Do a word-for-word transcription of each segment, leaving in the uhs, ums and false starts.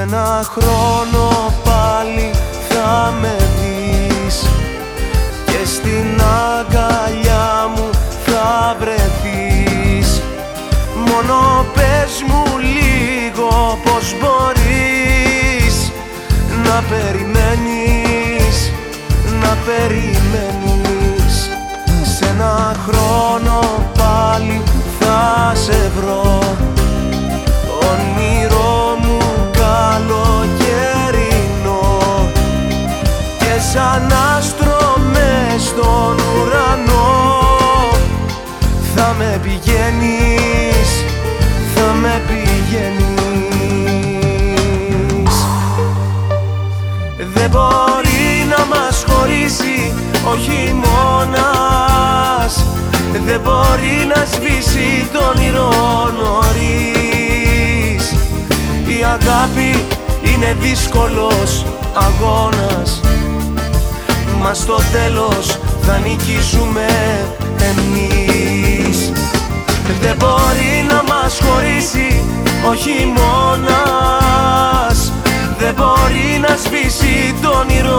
ένα χρόνο πάλι θα με δεις και στην αγκαλιά μου θα βρεθείς. Μόνο πες μου λίγο πως μπορείς να περιμένεις, να περιμένεις. Σ' ένα χρόνο πάλι θα σε βρω, όνειρό μου καλοκαιρινό, και σαν άστρο μες στον ουρανό θα με πηγαίνεις, θα με πηγαίνεις. Δεν μπορεί να μας χωρίσει ο χειμώνας, δεν μπορεί να σβήσει το όνειρο νωρίς. Η αγάπη είναι δύσκολος αγώνας, μα στο τέλος θα νικήσουμε εμείς. Δεν μπορεί να μας χωρίσει ο χειμώνας, δεν μπορεί να σβήσει το όνειρο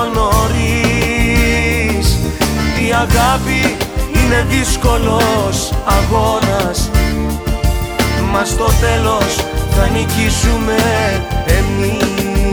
νωρίς. Η αγάπη είναι δύσκολος αγώνας, μα στο τέλος θα νικήσουμε εμείς.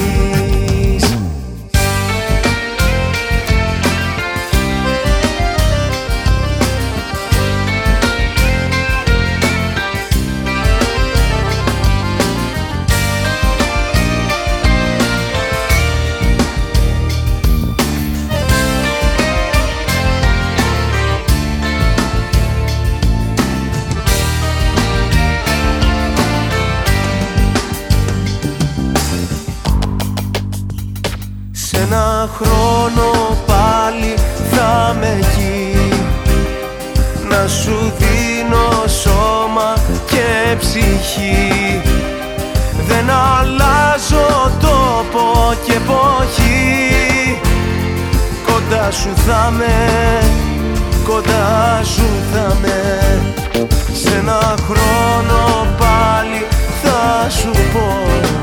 Ένα χρόνο πάλι θα με εκεί, να σου δίνω σώμα και ψυχή. Δεν αλλάζω τόπο και εποχή, κοντά σου θα με, κοντά σου θα με. Σ' ένα χρόνο πάλι θα σου πω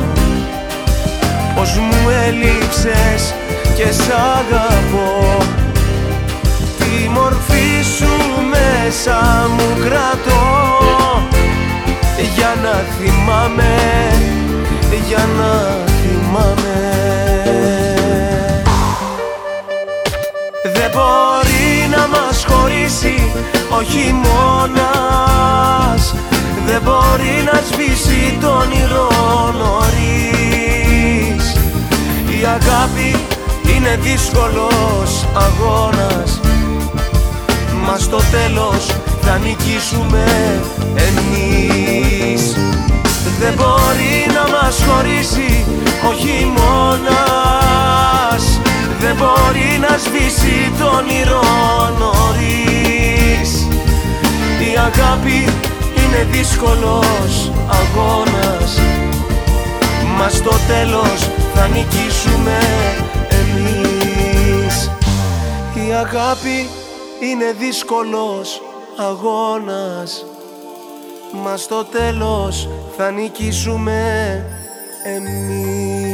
πως μου έλειψες και σ' αγαπώ. Τη μορφή σου μέσα μου κρατώ, για να θυμάμαι, για να θυμάμαι. Δεν μπορεί να μας χωρίσει ο χειμώνας, δεν μπορεί να σβήσει το όνειρο νωρίς. Η αγάπη είναι δύσκολος αγώνας, μα στο τέλος θα νικήσουμε εμείς. Δεν μπορεί να μας χωρίσει ο χειμώνας, δεν μπορεί να σβήσει το όνειρο νωρίς. Η αγάπη είναι δύσκολος αγώνας, μα στο τέλος θα νικήσουμε εμείς. Η αγάπη είναι δύσκολος αγώνας, μα στο τέλος θα νικήσουμε εμείς.